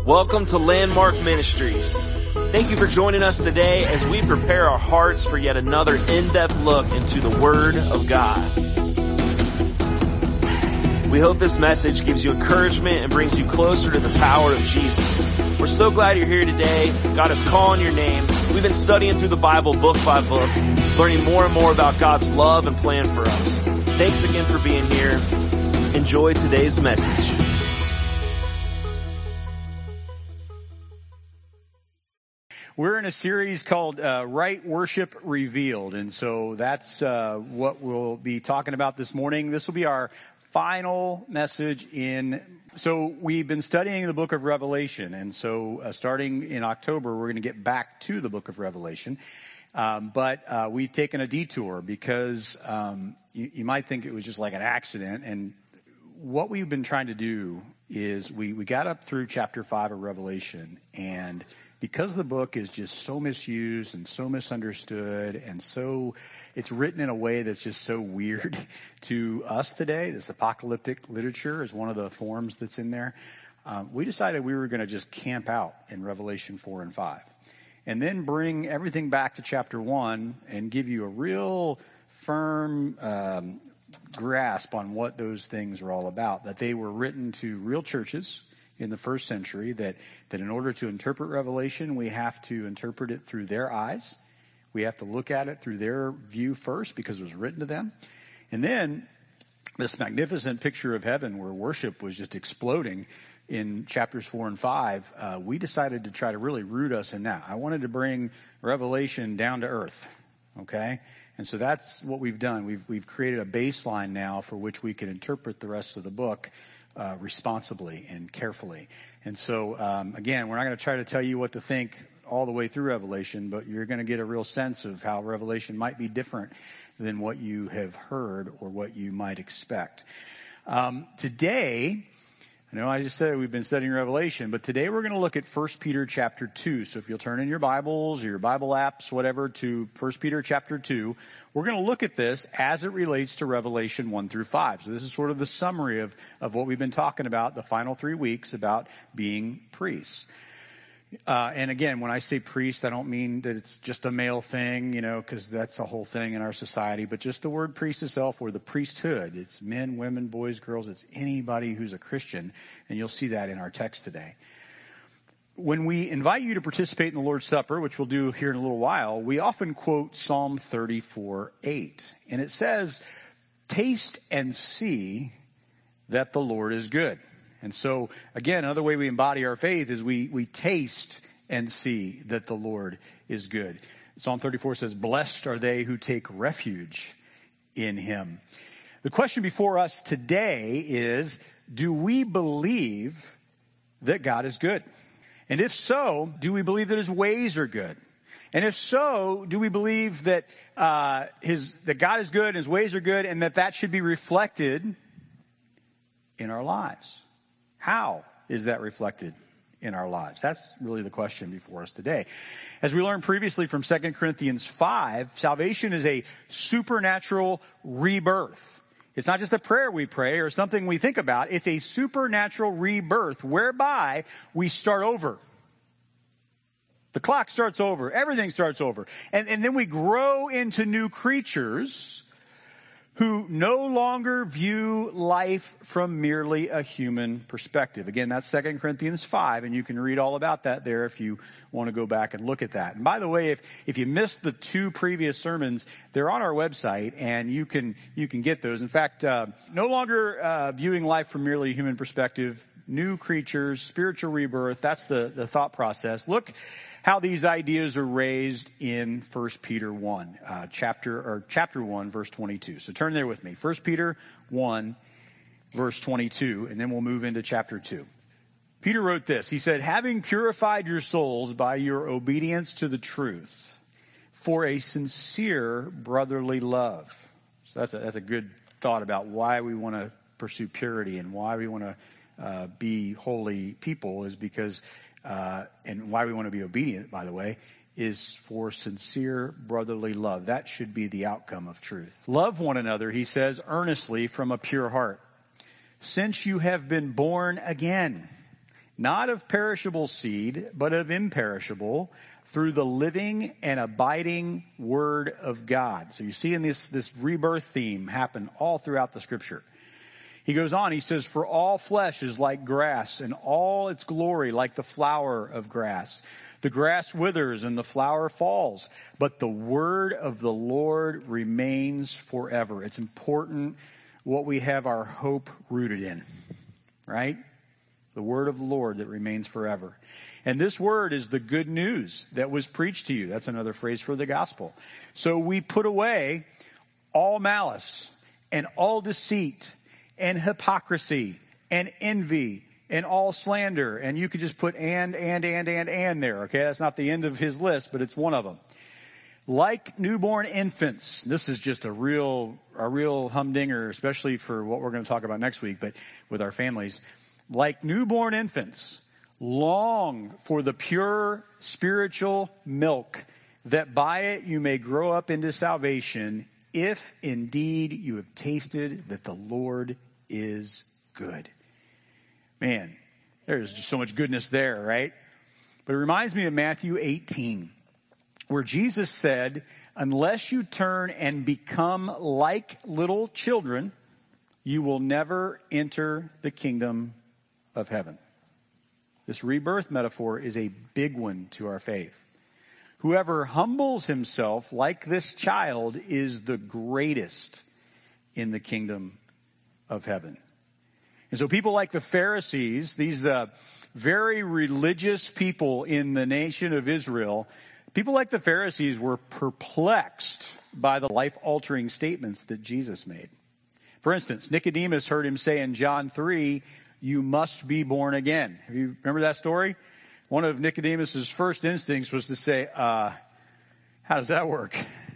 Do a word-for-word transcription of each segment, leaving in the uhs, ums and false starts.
Welcome to Landmark Ministries. Thank you for joining us today as we prepare our hearts for yet another in-depth look into the Word of God. We hope this message gives you encouragement and brings you closer to the power of Jesus. We're so glad you're here today. God is calling your name. We've been studying through the Bible book by book, learning more and more about God's love and plan for us. Thanks again for being here. Enjoy today's message. We're in a series called uh, Right Worship Revealed, and so that's uh, what we'll be talking about this morning. This will be our final message in, so we've been studying the book of Revelation, and so uh, starting in October, we're going to get back to the book of Revelation, um, but uh, we've taken a detour because um, you, you might think it was just like an accident, and what we've been trying to do is we, we got up through chapter five of Revelation, and because the book is just so misused and so misunderstood and so, it's written in a way that's just so weird to us today. This apocalyptic literature is one of the forms that's in there. Um, we decided we were going to just camp out in Revelation four and five and then bring everything back to chapter one and give you a real firm um, grasp on what those things are all about, that they were written to real churches in the first century, that, that in order to interpret Revelation, we have to interpret it through their eyes. We have to look at it through their view first because it was written to them. And then this magnificent picture of heaven where worship was just exploding in chapters four and five, uh, we decided to try to really root us in that. I wanted to bring Revelation down to earth, okay? And so that's what we've done. We've, we've created a baseline now for which we can interpret the rest of the book Uh, responsibly and carefully. And so, um, again, we're not going to try to tell you what to think all the way through Revelation, but you're going to get a real sense of how Revelation might be different than what you have heard or what you might expect. Um, today, I know I just said we've been studying Revelation, but today we're going to look at First Peter chapter two. So if you'll turn in your Bibles or your Bible apps, whatever, to First Peter chapter two, we're going to look at this as it relates to Revelation one through five. So this is sort of the summary of, of what we've been talking about the final three weeks about being priests. Uh, and again, when I say priest, I don't mean that it's just a male thing, you know, because that's a whole thing in our society, but just the word priest itself, or the priesthood. It's men, women, boys, girls. It's anybody who's a Christian, and you'll see that in our text today. When we invite you to participate in the Lord's Supper, which we'll do here in a little while, we often quote Psalm thirty-four eight, and it says, "Taste and see that the Lord is good." And so, again, another way we embody our faith is we, we taste and see that the Lord is good. Psalm thirty-four says, "Blessed are they who take refuge in him." The question before us today is, do we believe that God is good? And if so, do we believe that his ways are good? And if so, do we believe that uh, his that God is good, his ways are good, and that that should be reflected in our lives? How is that reflected in our lives? That's really the question before us today. As we learned previously from Second Corinthians five, salvation is a supernatural rebirth. It's not just a prayer we pray or something we think about. It's a supernatural rebirth whereby we start over. The clock starts over. Everything starts over. And, and then we grow into new creatures who no longer view life from merely a human perspective. Again, that's Second Corinthians five, and you can read all about that there if you want to go back and look at that. And by the way, if, if you missed the two previous sermons, they're on our website, and you can you can get those. In fact, uh, no longer uh, viewing life from merely a human perspective, new creatures, spiritual rebirth, that's the, the thought process. Look how these ideas are raised in First Peter one, uh, chapter or chapter one, verse twenty-two. So turn there with me. First Peter one, verse twenty-two, and then we'll move into chapter two. Peter wrote this. He said, "Having purified your souls by your obedience to the truth for a sincere brotherly love." So that's a, that's a good thought about why we want to pursue purity and why we want to uh, be holy people, is because Uh, and why we want to be obedient, by the way, is for sincere brotherly love. That should be the outcome of truth. Love one another, he says, earnestly from a pure heart, since you have been born again, not of perishable seed, but of imperishable, through the living and abiding word of God. So you see in this, this rebirth theme happen all throughout the scripture. He goes on, he says, for all flesh is like grass, and all its glory like the flower of grass. The grass withers and the flower falls, but the word of the Lord remains forever. It's important what we have our hope rooted in, right? The word of the Lord that remains forever. And this word is the good news that was preached to you. That's another phrase for the gospel. So we put away all malice and all deceit and hypocrisy and envy and all slander. And you could just put and, and, and, and, and there. Okay, that's not the end of his list, but it's one of them. Like newborn infants, this is just a real, a real humdinger, especially for what we're going to talk about next week, but with our families. Like newborn infants, long for the pure spiritual milk, that by it you may grow up into salvation, if indeed you have tasted that the Lord is good. Man, there's just so much goodness there, right? But it reminds me of Matthew eighteen, where Jesus said, unless you turn and become like little children, you will never enter the kingdom of heaven. This rebirth metaphor is a big one to our faith. Whoever humbles himself like this child is the greatest in the kingdom of heaven. And so people like the Pharisees, these uh, very religious people in the nation of Israel, people like the Pharisees were perplexed by the life-altering statements that Jesus made. For instance, Nicodemus heard him say in John three, you must be born again. Have you remember that story? One of Nicodemus's first instincts was to say, uh, how does that work?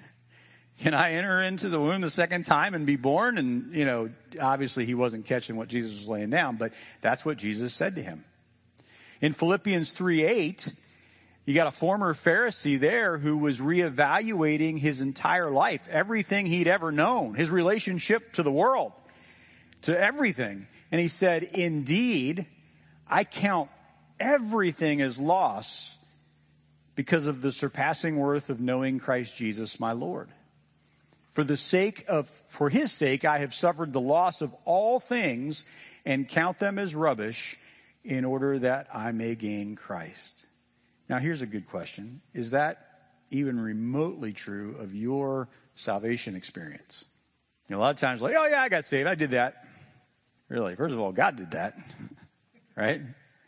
Can I enter into the womb the second time and be born? And, you know, obviously he wasn't catching what Jesus was laying down, but that's what Jesus said to him. In Philippians three eight, you got a former Pharisee there who was reevaluating his entire life, everything he'd ever known, his relationship to the world, to everything. And he said, indeed, I count everything as loss because of the surpassing worth of knowing Christ Jesus, my Lord. For the sake of, for his sake, I have suffered the loss of all things and count them as rubbish in order that I may gain Christ. Now, here's a good question. Is that even remotely true of your salvation experience? You know, a lot of times, like, oh yeah, I got saved. I did that. Really, first of all, God did that, right?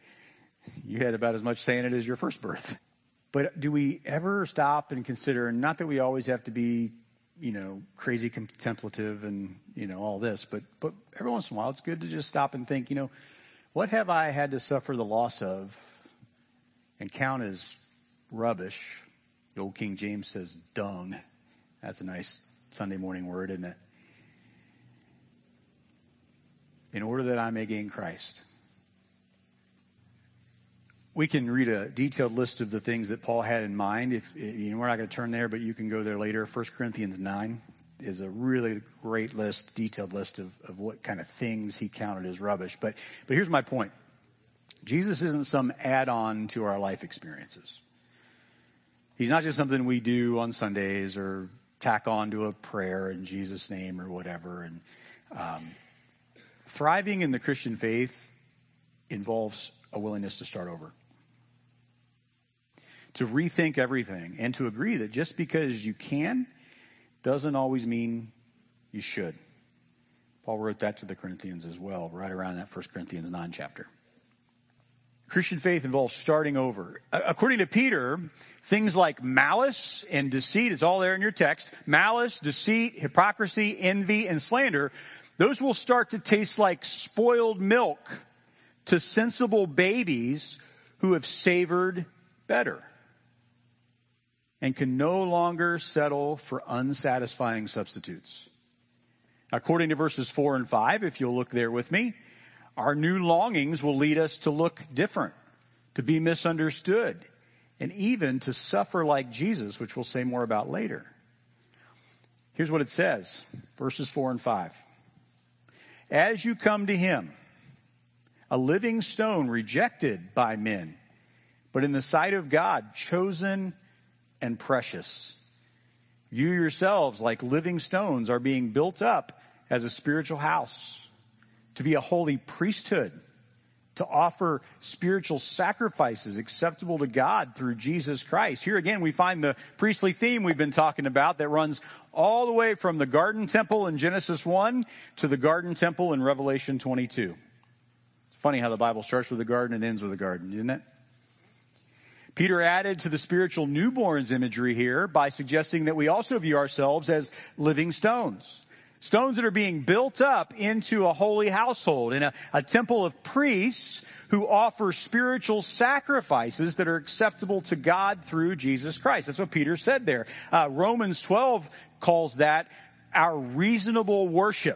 You had about as much say in it as your first birth. But do we ever stop and consider, and not that we always have to be, you know, crazy contemplative and, you know, all this, but, but every once in a while it's good to just stop and think, you know, what have I had to suffer the loss of and count as rubbish? The old King James says dung. That's a nice Sunday morning word, isn't it? In order that I may gain Christ. We can read a detailed list of the things that Paul had in mind. If you know, we're not going to turn there, but you can go there later. First Corinthians nine is a really great list, detailed list of, of what kind of things he counted as rubbish. But but here's my point. Jesus isn't some add-on to our life experiences. He's not just something we do on Sundays or tack on to a prayer in Jesus' name or whatever. And um, thriving in the Christian faith involves a willingness to start over, to rethink everything, and to agree that just because you can doesn't always mean you should. Paul wrote that to the Corinthians as well, right around that First Corinthians nine chapter. Christian faith involves starting over. According to Peter, things like malice and deceit, it's all there in your text, malice, deceit, hypocrisy, envy, and slander, those will start to taste like spoiled milk to sensible babies who have savored better and can no longer settle for unsatisfying substitutes. According to verses four and five, if you'll look there with me, our new longings will lead us to look different, to be misunderstood, and even to suffer like Jesus, which we'll say more about later. Here's what it says, verses four and five. As you come to him, a living stone rejected by men, but in the sight of God, chosen and precious. You yourselves, like living stones, are being built up as a spiritual house, to be a holy priesthood, to offer spiritual sacrifices acceptable to God through Jesus Christ. Here again, we find the priestly theme we've been talking about that runs all the way from the garden temple in Genesis one to the garden temple in Revelation twenty-two. It's funny how the Bible starts with a garden and ends with a garden, isn't it? Peter added to the spiritual newborns imagery here by suggesting that we also view ourselves as living stones. Stones that are being built up into a holy household, in a, a temple of priests who offer spiritual sacrifices that are acceptable to God through Jesus Christ. That's what Peter said there. Uh, Romans twelve calls that our reasonable worship.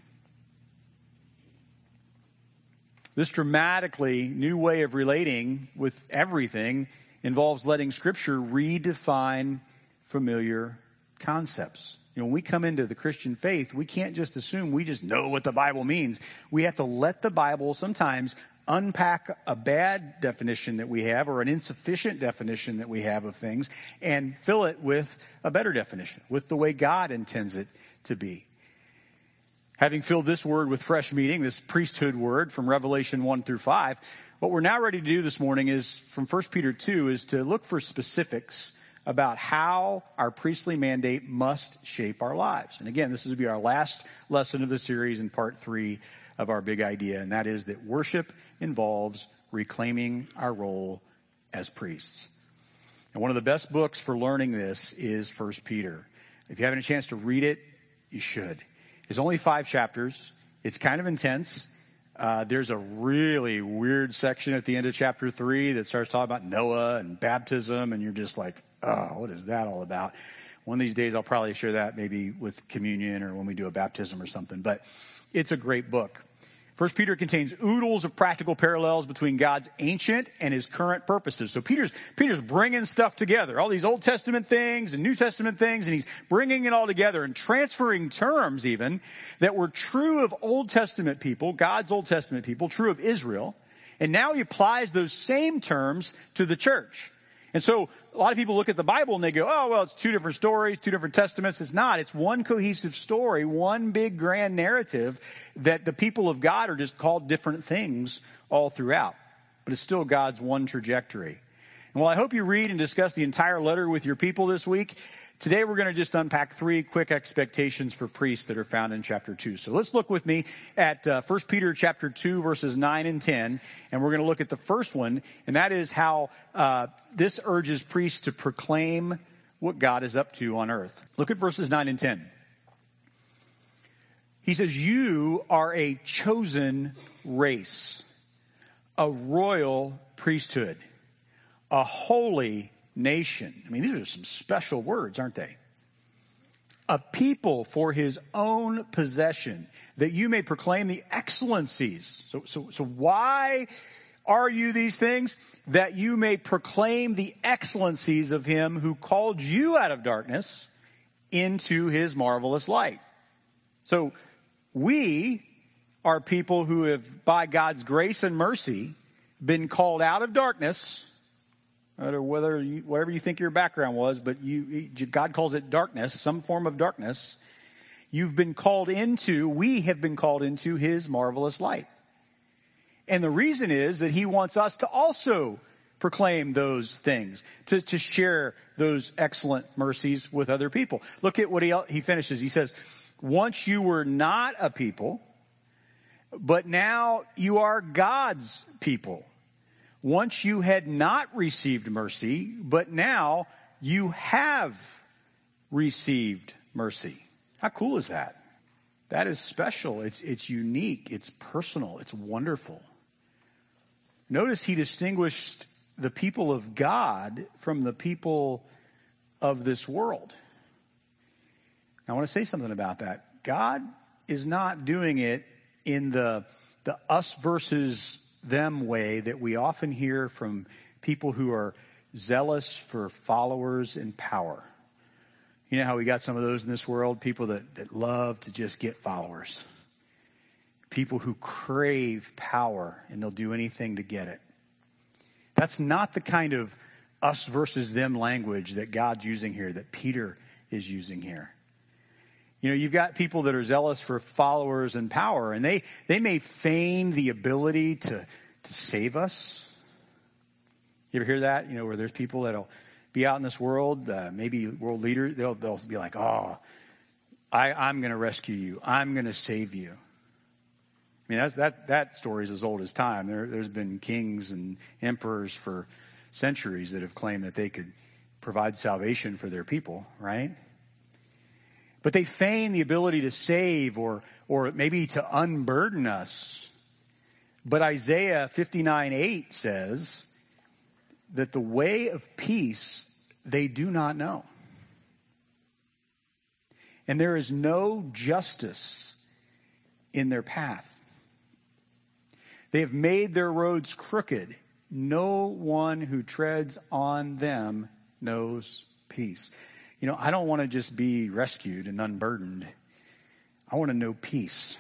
This dramatically new way of relating with everything involves letting Scripture redefine familiar concepts. You know, when we come into the Christian faith, we can't just assume we just know what the Bible means. We have to let the Bible sometimes unpack a bad definition that we have or an insufficient definition that we have of things and fill it with a better definition, with the way God intends it to be. Having filled this word with fresh meaning, this priesthood word from Revelation one through five, what we're now ready to do this morning is, from First Peter two, is to look for specifics about how our priestly mandate must shape our lives. And again, this will be our last lesson of the series in part three of our big idea, and that is that worship involves reclaiming our role as priests. And one of the best books for learning this is First Peter. If you haven't a chance to read it, you should. It's only five chapters. It's kind of intense. Uh, there's a really weird section at the end of chapter three that starts talking about Noah and baptism, and you're just like, oh, what is that all about? One of these days I'll probably share that maybe with communion or when we do a baptism or something, but it's a great book. First Peter contains oodles of practical parallels between God's ancient and his current purposes. So Peter's, Peter's bringing stuff together, all these Old Testament things and New Testament things, and he's bringing it all together and transferring terms even that were true of Old Testament people, God's Old Testament people, true of Israel. And now he applies those same terms to the church. And so a lot of people look at the Bible and they go, oh, well, it's two different stories, two different testaments. It's not. It's one cohesive story, one big grand narrative that the people of God are just called different things all throughout. But it's still God's one trajectory. And while I hope you read and discuss the entire letter with your people this week, today we're going to just unpack three quick expectations for priests that are found in chapter two. So let's look with me at uh, First Peter chapter two, verses nine and ten. And we're going to look at the first one, and that is how uh, this urges priests to proclaim what God is up to on earth. Look at verses nine and ten. He says, you are a chosen race, a royal priesthood, a holy nation. I mean, these are some special words, aren't they? A people for his own possession, that you may proclaim the excellencies. So, so, so why are you these things? That you may proclaim the excellencies of him who called you out of darkness into his marvelous light. So we are people who have, by God's grace and mercy, been called out of darkness, or whether you, whatever you think your background was, but you, God calls it darkness, some form of darkness. You've been called into, we have been called into his marvelous light. And the reason is that he wants us to also proclaim those things, to, to share those excellent mercies with other people. Look at what he, he finishes. He says, once you were not a people, but now you are God's people. Once you had not received mercy, but now you have received mercy. How cool is that? That is special. It's, it's unique. It's personal. It's wonderful. Notice he distinguished the people of God from the people of this world. Now, I want to say something about that. God is not doing it in the, the us versus them way that we often hear from people who are zealous for followers and power. You know how we got some of those in this world? People that, that love to just get followers. people who crave power, and they'll do anything to get it. That's not the kind of us versus them language that God's using here, that Peter is using here. You know, you've got people that are zealous for followers and power, and they, they may feign the ability to, to save us. You ever hear that? You know, where there's people that'll be out in this world, uh, maybe world leaders, they'll, they'll be like, oh, I, I'm going to rescue you. I'm going to save you. I mean, that's, that, that story is as old as time. There, there's been kings and emperors for centuries that have claimed that they could provide salvation for their people, right? But they feign the ability to save or, or maybe to unburden us. But Isaiah fifty-nine eight says that the way of peace they do not know. And there is no justice in their path. They have made their roads crooked. No one who treads on them knows peace. You know, I don't want to just be rescued and unburdened. I want to know peace.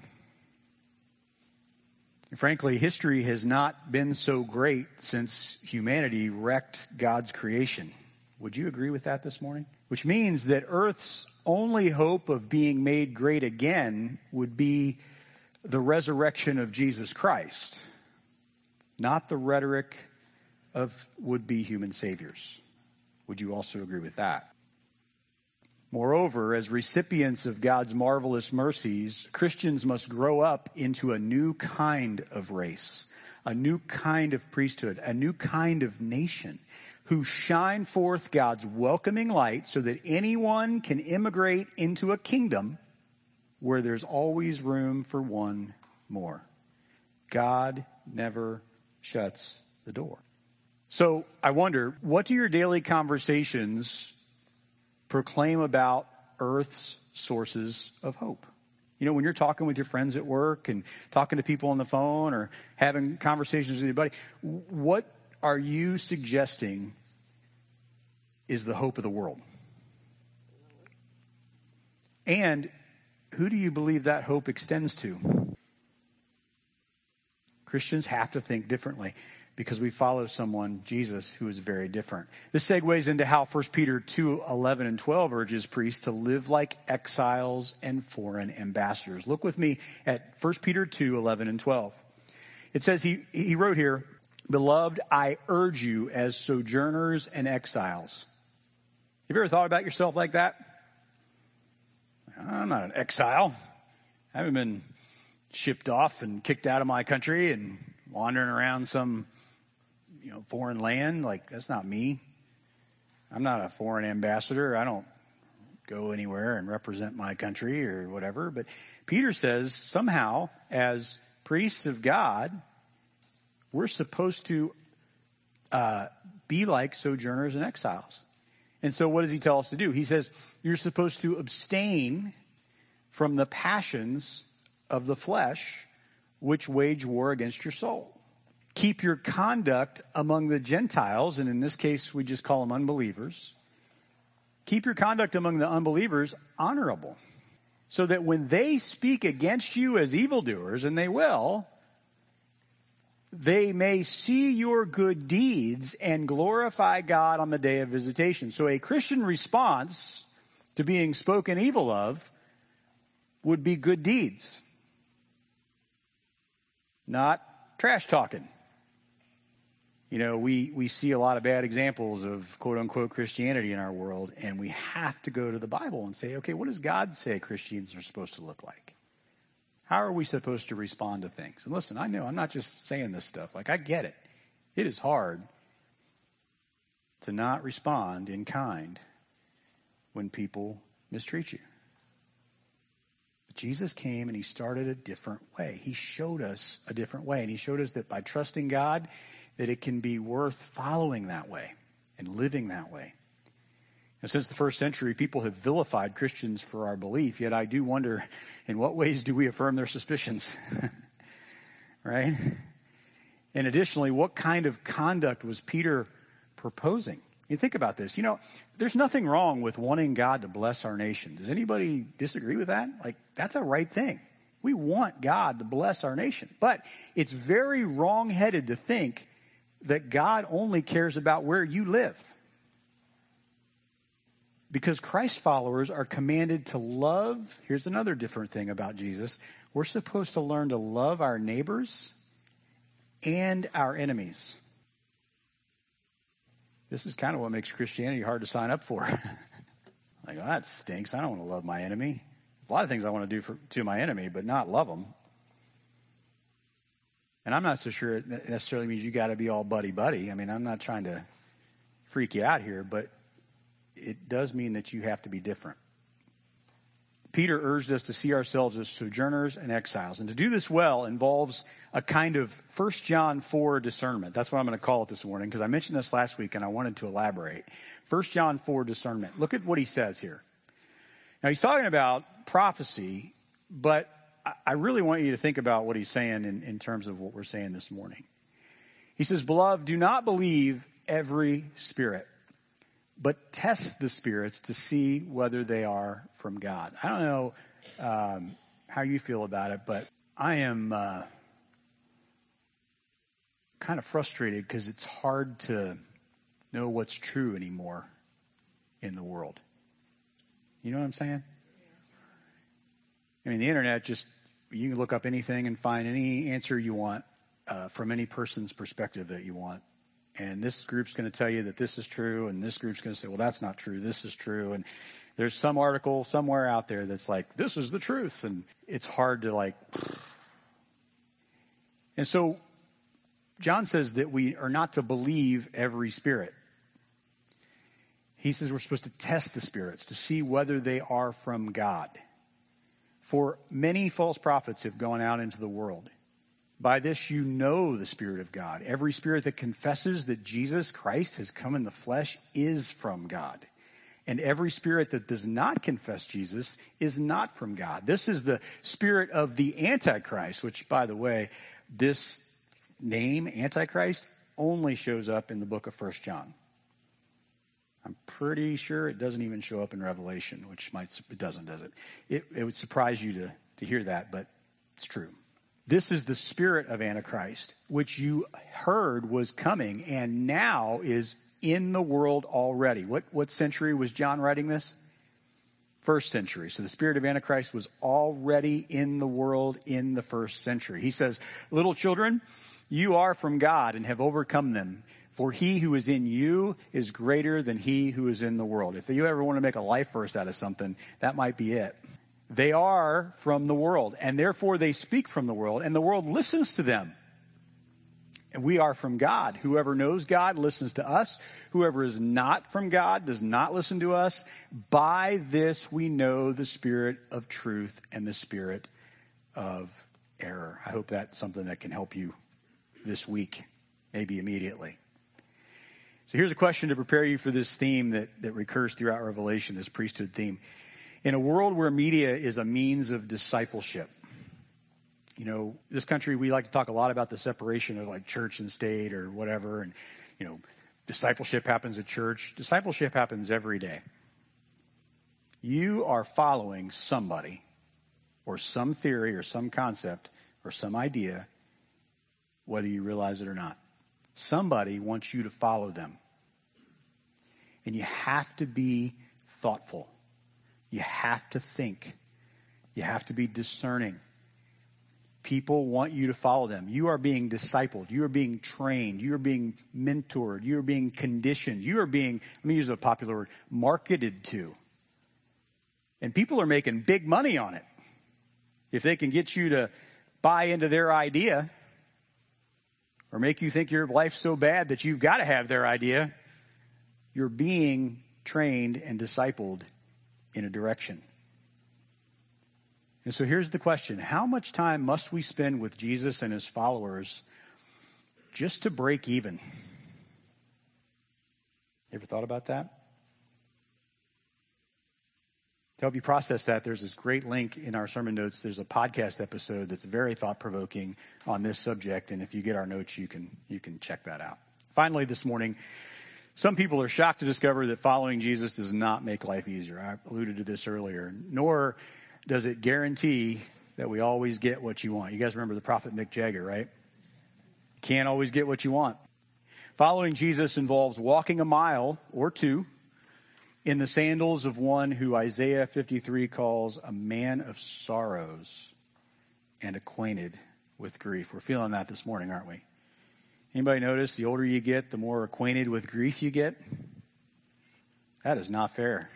Frankly, history has not been so great since humanity wrecked God's creation. Would you agree with that this morning? Which means that Earth's only hope of being made great again would be the resurrection of Jesus Christ, not the rhetoric of would-be human saviors. Would you also agree with that? Moreover, as recipients of God's marvelous mercies, Christians must grow up into a new kind of race, a new kind of priesthood, a new kind of nation who shine forth God's welcoming light so that anyone can immigrate into a kingdom where there's always room for one more. God never shuts the door. So I wonder, what do your daily conversations proclaim about Earth's sources of hope? You know, when you're talking with your friends at work and talking to people on the phone or having conversations with your buddy, what are you suggesting is the hope of the world? And who do you believe that hope extends to? Christians have to think differently because we follow someone, Jesus, who is very different. This segues into how First Peter two eleven and twelve urges priests to live like exiles and foreign ambassadors. Look with me at First Peter two eleven and twelve. It says, he, he wrote here, "Beloved, I urge you as sojourners and exiles." Have you ever thought about yourself like that? I'm not an exile. I haven't been shipped off and kicked out of my country and wandering around some, you know, foreign land. Like, that's not me. I'm not a foreign ambassador. I don't go anywhere and represent my country or whatever. But Peter says somehow, as priests of God, we're supposed to uh, be like sojourners and exiles. And so what does he tell us to do? He says, you're supposed to abstain from the passions of the flesh, which wage war against your soul. Keep your conduct among the Gentiles, and in this case, we just call them unbelievers. Keep your conduct among the unbelievers honorable, so that when they speak against you as evildoers, and they will, they may see your good deeds and glorify God on the day of visitation. So a Christian response to being spoken evil of would be good deeds, not trash talking. You know, we, we see a lot of bad examples of quote-unquote Christianity in our world, and we have to go to the Bible and say, okay, what does God say Christians are supposed to look like? How are we supposed to respond to things? And listen, I know I'm not just saying this stuff. Like, I get it. It is hard to not respond in kind when people mistreat you. But Jesus came and he started a different way. He showed us a different way. And he showed us that by trusting God, that it can be worth following that way and living that way. And since the first century, people have vilified Christians for our belief, yet I do wonder, in what ways do we affirm their suspicions? Right? And additionally, what kind of conduct was Peter proposing? You think about this. You know, there's nothing wrong with wanting God to bless our nation. Does anybody disagree with that? Like, that's a right thing. We want God to bless our nation. But it's very wrong-headed to think that God only cares about where you live. Because Christ followers are commanded to love. Here's another different thing about Jesus. We're supposed to learn to love our neighbors and our enemies. This is kind of what makes Christianity hard to sign up for. Like, well, that stinks. I don't want to love my enemy. A lot of things I want to do for, to my enemy, but not love them. And I'm not so sure it necessarily means you got to be all buddy-buddy. I mean, I'm not trying to freak you out here, but it does mean that you have to be different. Peter urged us to see ourselves as sojourners and exiles. And to do this well involves a kind of First John four discernment. That's what I'm going to call it this morning, because I mentioned this last week and I wanted to elaborate. First John four discernment. Look at what he says here. Now, he's talking about prophecy, but I really want you to think about what he's saying in, in terms of what we're saying this morning. He says, "Beloved, do not believe every spirit, but test the spirits to see whether they are from God." I don't know um, how you feel about it, but I am uh, kind of frustrated because it's hard to know what's true anymore in the world. You know what I'm saying? I mean, the internet just, you can look up anything and find any answer you want uh, from any person's perspective that you want. And this group's going to tell you that this is true, and this group's going to say, well, that's not true, this is true. And there's some article somewhere out there that's like, this is the truth. And it's hard to like. And so John says that we are not to believe every spirit. He says we're supposed to test the spirits to see whether they are from God. For many false prophets have gone out into the world. By this you know the Spirit of God. Every spirit that confesses that Jesus Christ has come in the flesh is from God. And every spirit that does not confess Jesus is not from God. This is the spirit of the Antichrist, which, by the way, this name, Antichrist, only shows up in the book of First John. I'm pretty sure it doesn't even show up in Revelation, which might, it doesn't, does it? It, it would surprise you to, to hear that, but it's true. This is the spirit of Antichrist, which you heard was coming and now is in the world already. What, what century was John writing this? First century. So the spirit of Antichrist was already in the world in the first century. He says, little children, you are from God and have overcome them. For he who is in you is greater than he who is in the world. If you ever want to make a life verse out of something, that might be it. They are from the world, and therefore they speak from the world, and the world listens to them. And we are from God. Whoever knows God listens to us. Whoever is not from God does not listen to us. By this we know the spirit of truth and the spirit of error. I hope that's something that can help you this week, maybe immediately. So here's a question to prepare you for this theme that, that recurs throughout Revelation, this priesthood theme. In a world where media is a means of discipleship, you know, this country, we like to talk a lot about the separation of like church and state or whatever. And, you know, discipleship happens at church. Discipleship happens every day. You are following somebody or some theory or some concept or some idea, whether you realize it or not. Somebody wants you to follow them. And you have to be thoughtful. You have to think. You have to be discerning. People want you to follow them. You are being discipled. You are being trained. You are being mentored. You are being conditioned. You are being, let me use a popular word, marketed to. And people are making big money on it. If they can get you to buy into their idea or make you think your life's so bad that you've got to have their idea, you're being trained and discipled in a direction. And so here's the question. How much time must we spend with Jesus and his followers just to break even? Ever thought about that? To help you process that, there's this great link in our sermon notes. There's a podcast episode that's very thought-provoking on this subject, and if you get our notes, you can you can check that out. Finally, this morning, some people are shocked to discover that following Jesus does not make life easier. I alluded to this earlier, nor does it guarantee that we always get what you want. You guys remember the prophet Mick Jagger, right? Can't always get what you want. Following Jesus involves walking a mile or two in the sandals of one who Isaiah fifty-three calls a man of sorrows and acquainted with grief. We're feeling that this morning, aren't we? Anybody notice the older you get, the more acquainted with grief you get? That is not fair.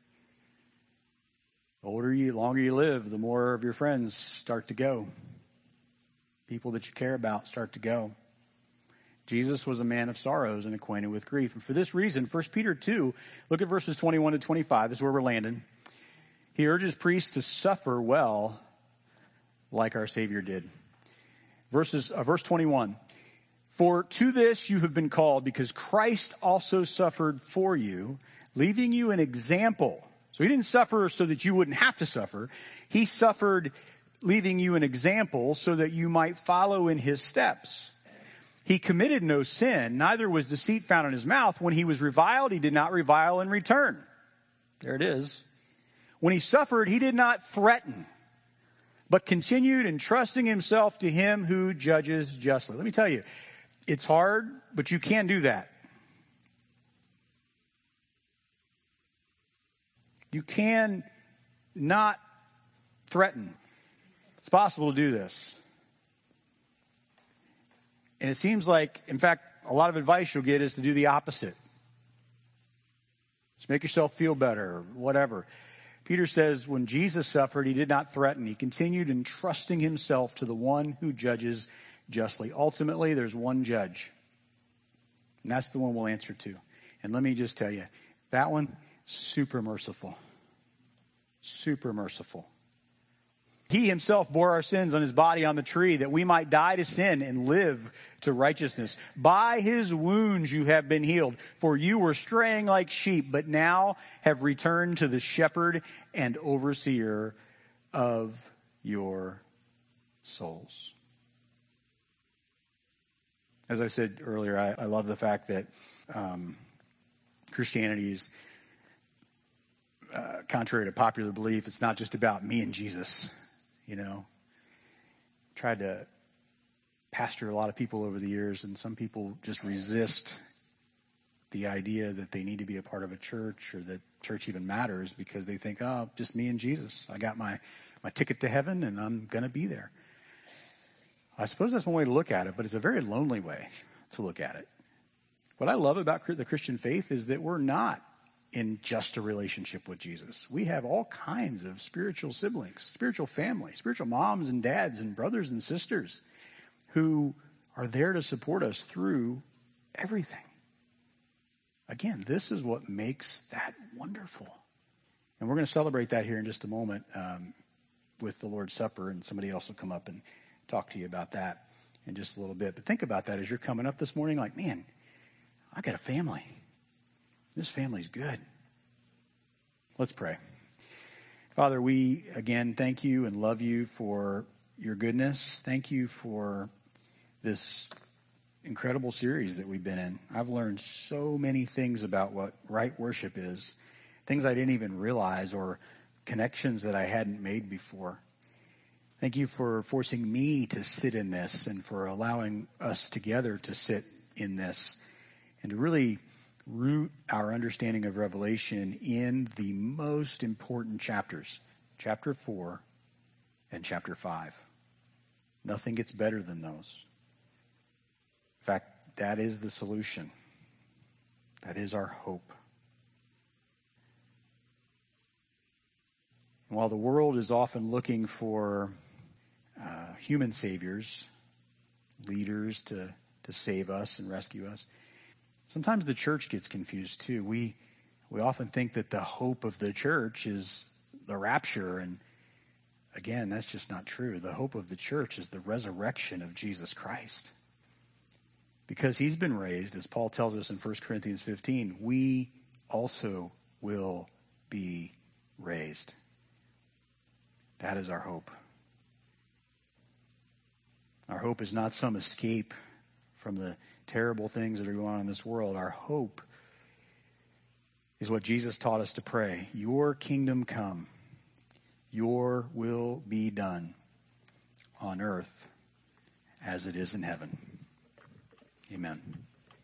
The older you, longer you live, the more of your friends start to go. People that you care about start to go. Jesus was a man of sorrows and acquainted with grief. And for this reason, First Peter two, look at verses twenty-one to twenty-five. This is where we're landing. He urges priests to suffer well like our Savior did. Verses, uh, verse twenty-one. For to this you have been called, because Christ also suffered for you, leaving you an example. So he didn't suffer so that you wouldn't have to suffer. He suffered leaving you an example so that you might follow in his steps. He committed no sin, neither was deceit found in his mouth. When he was reviled, he did not revile in return. There it is. When he suffered, he did not threaten, but continued entrusting himself to him who judges justly. Let me tell you, it's hard, but you can do that. You can not threaten. It's possible to do this. And it seems like, in fact, a lot of advice you'll get is to do the opposite. Just make yourself feel better, or whatever. Peter says when Jesus suffered, he did not threaten. He continued entrusting himself to the one who judges justly. Ultimately, there's one judge. And that's the one we'll answer to. And let me just tell you, that one, super merciful. Super merciful. He himself bore our sins on his body on the tree that we might die to sin and live to righteousness. By his wounds you have been healed, for you were straying like sheep, but now have returned to the shepherd and overseer of your souls. As I said earlier, I, I love the fact that um, Christianity is, uh, contrary to popular belief, it's not just about me and Jesus. You know, tried to pastor a lot of people over the years, and some people just resist the idea that they need to be a part of a church or that church even matters because they think, oh, just me and Jesus. I got my, my ticket to heaven and I'm going to be there. I suppose that's one way to look at it, but it's a very lonely way to look at it. What I love about the Christian faith is that we're not in just a relationship with Jesus. We have all kinds of spiritual siblings, spiritual family, spiritual moms and dads and brothers and sisters who are there to support us through everything. Again, this is what makes that wonderful. And we're going to celebrate that here in just a moment um, with the Lord's Supper, and somebody else will come up and talk to you about that in just a little bit. But think about that as you're coming up this morning, like, man, I got a family. This family's good. Let's pray. Father, we again thank you and love you for your goodness. Thank you for this incredible series that we've been in. I've learned so many things about what right worship is, things I didn't even realize or connections that I hadn't made before. Thank you for forcing me to sit in this and for allowing us together to sit in this and to really root our understanding of Revelation in the most important chapters, chapter four and chapter five. Nothing gets better than those. In fact, that is the solution. That is our hope. And while the world is often looking for uh, human saviors, leaders to, to save us and rescue us, sometimes the church gets confused too. We we often think that the hope of the church is the rapture, and again, that's just not true. The hope of the church is the resurrection of Jesus Christ. Because he's been raised, as Paul tells us in First Corinthians fifteen, we also will be raised. That is our hope. Our hope is not some escape from the terrible things that are going on in this world. Our hope is what Jesus taught us to pray. Your kingdom come. Your will be done on earth as it is in heaven. Amen.